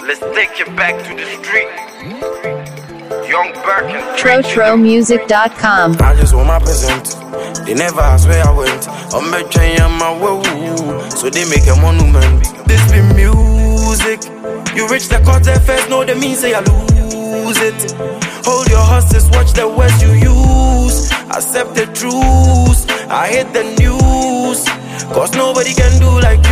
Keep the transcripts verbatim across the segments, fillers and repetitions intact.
Let's take it back to the street. Young Birkin. Trotro Music dot com. I just want my present. They never ask where I went. I'm a train on my woo. So they make a monument. This be music. You reach the quarter first, no, that means say I lose it. Hold your horses, watch the words you use. Accept the truth. I hate the news. Cause nobody can do like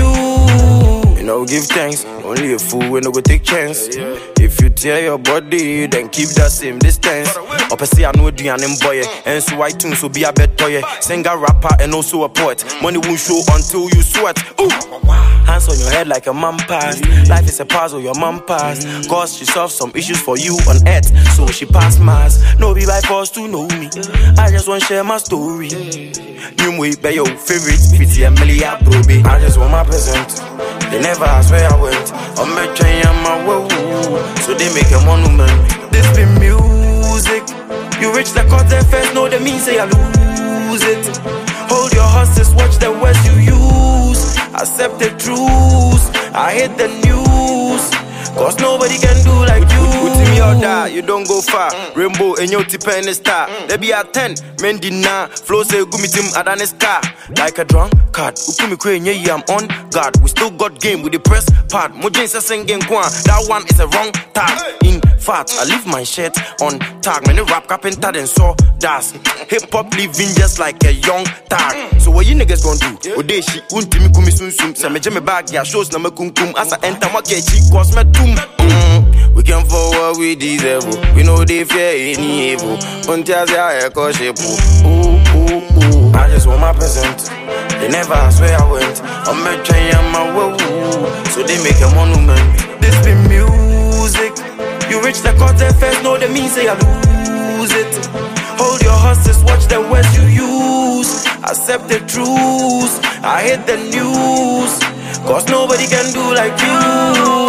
you. You know, give thanks. Only a fool will no go take chance. If you tear your body, then keep that same distance. Up I say I know the and boy. And so I tune so be a bad toy. Singer, rapper, and also a poet. Money won't show until you sweat. Ooh. Hands on your head like a man passed. Life is a puzzle, your mom passed. Cause she solved some issues for you on earth, so she passed Mars. No be by force to know me. I just want to share my story. New way by your favorite fifty Amelia Brobe. I just want my present. They never ask where I went. I'm a train on my woo. So they make a monument. This be music. You reach the quarter first, no, that means say I lose it. Hold your horses, watch the words you use. Accept the truth. I hate the news. Cause nobody can do like you. Put me or die, you don't go far. Rainbow and your tip and a star. They be at ten, men deny. Flow say gumi team Adanis car. Like a drunk card. Ukumi kwenye I'm on guard. We still got game with the press part. Mojin sa singing kwan. That one is a wrong tag. In fact, I leave my shirt on tag. Many rap carpenter and so das. Hip hop living just like a young tag. So what you niggas gonna do? Odeshi, unti mi kumi sum sum. Sa me jeme bag ya shows na me kum kum. As I enter my kechi cause me tum. Mm, we can forward with these evil. We know they fear any evil. Until I echo shape. Ooh, ooh, ooh. I just want my present. They never ask where I went. I'm a train on my woo. So they make a monument. This be music. You reach the quarter first, no, that means say I lose it. Hold your horses, watch the words you use. Accept the truth. I hate the news. Cause nobody can do like you.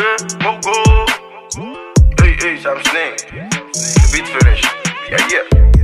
Hey, hey, Sam Snake. The beat finished. Yeah, yeah.